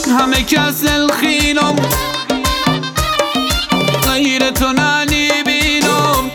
همه کس الخینم غیر تو ننی بینم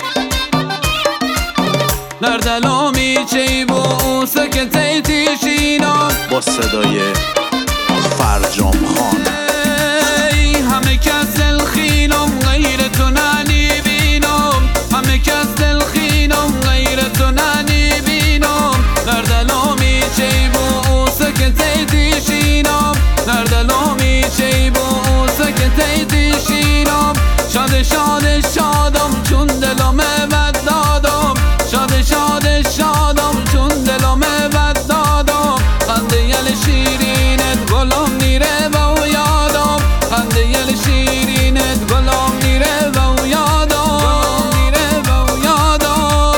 در دلامی چی بو سکتی تیشینم با صدای فرجام خان. همه کس الخینم غیر تو ننی بینم همه کس الخینم غیر تو ننی بینم در دلامی چی بو سکتی تیشینم در دلامی چی بو سکتی تیشینم شاد شاد شادم چون دلم بد دادم شاد شاد شادم چون دلم بد دادم خنده یل شیرینت گلم نیره و یادم خنده یل شیرینت گلم نیره و یادم نیره و یادم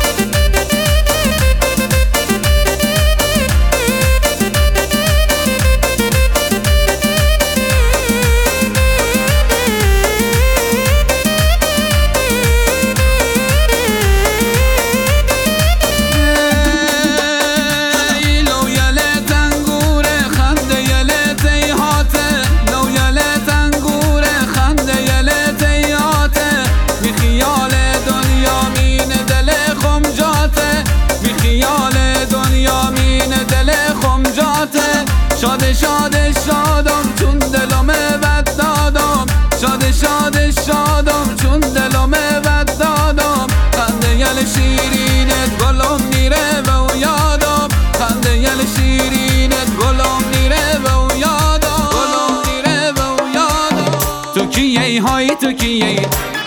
شاد شاد شادم چون دلم بد دادم شاد شاد شادم چون دلم بد دادم خنده یل شیرینت گلم نیره و یادم خنده یل شیرینت گلم نیره و یادم گلم نیره و یادم تو کیه های تو کیه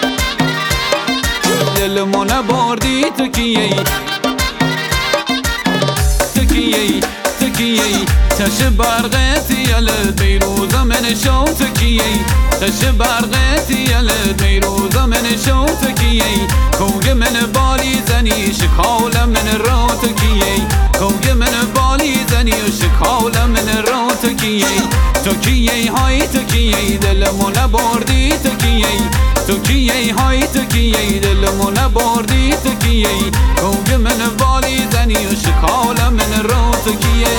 دلمو نبردی تو کیه تو کیه تو کیه تش برقت یلد بیروز من شو تکیه تش برقت یلد بیروز من شو تکیه کوگ من بالی زنی شکال من رو تکیه کوگ من بالی زنی شکال من رو تکیه تکیه های تکیه دلمو نبردی تکیه تکیه های تکیه دلمو نبردی تکیه کوگ من بالی زنی شکال من رو تکیه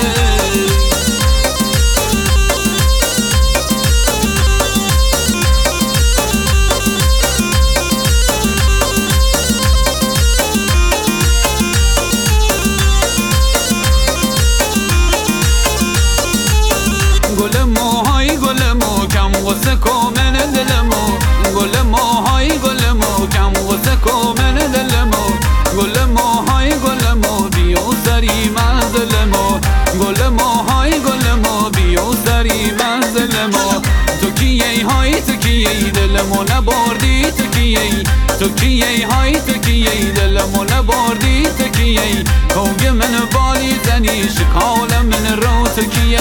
گل موهای گل مو کم غصه کو من دلمو گل موهای گل مو کم غصه کو من دلمو گل موهای گل مو بیو سری منزلمو گل موهای گل مو بیو سری منزلمو تو کیه های تو کیه دلمو نبردی تو کیه تو کیه های تو کیه دلمو نبردی تو کیه کوگ من بالی زنی شکال من رو تو کیه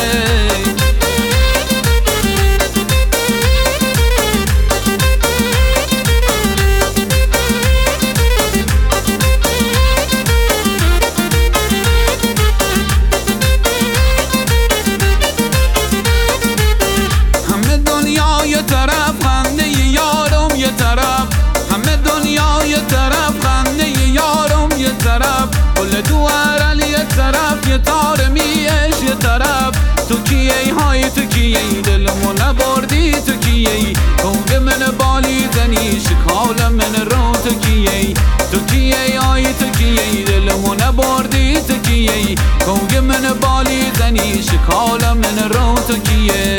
یه طرف خنده یارم یه طرف همه دنیا یه طرف خنده یارم یه طرف کل دوارل یه طرف یه تار میش یه طرف تو کیه های تو کیه دلمو نبردی تو کیه کوگ من بالی زنی شکال من رو تو کیه تو کیه های تو کیه دلمو نبردی تو کیه کوگ من بالی زنی شکال من رو تو کیه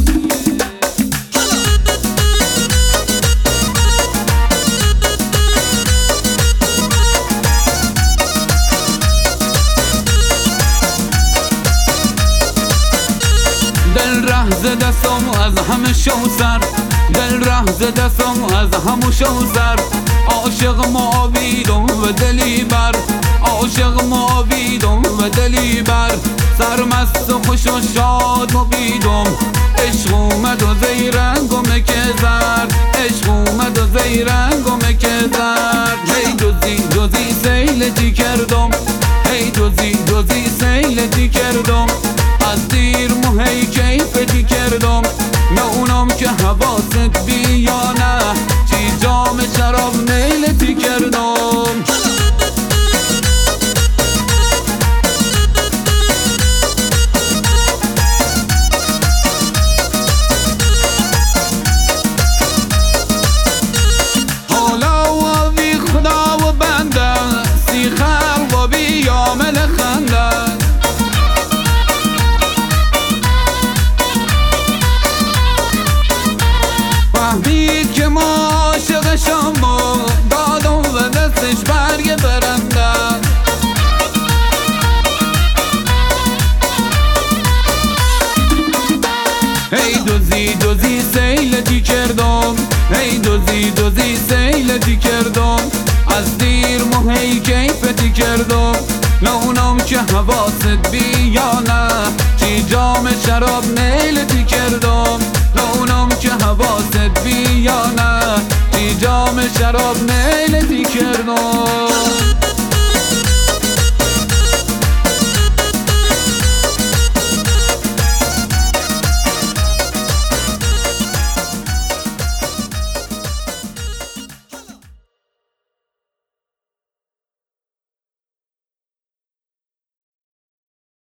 دل ره ز دستم از همه شو سر دل ره ز دستم از همه شو سر عاشق معاویدم و دلی بر عاشق معاویدم و دلی بر سرمست و خوش و شاد مبیدم عشق اومد و زی رنگم که زرد عشق اومد و زی رنگم که زرد هی دوزی سیلتی کردم هی دوزی سیلتی کردم از دیر مهی کیفتی کردم نه اونم که حواست بی یا نه چی جام شراب میلتی کردم دوزی سیلتی کردم از دیر مهی کیفتی کردم نونم که حواست بیانه چی جام شراب نیلتی کردم نونم که حواست بیانه چی جام شراب نیلتی کردم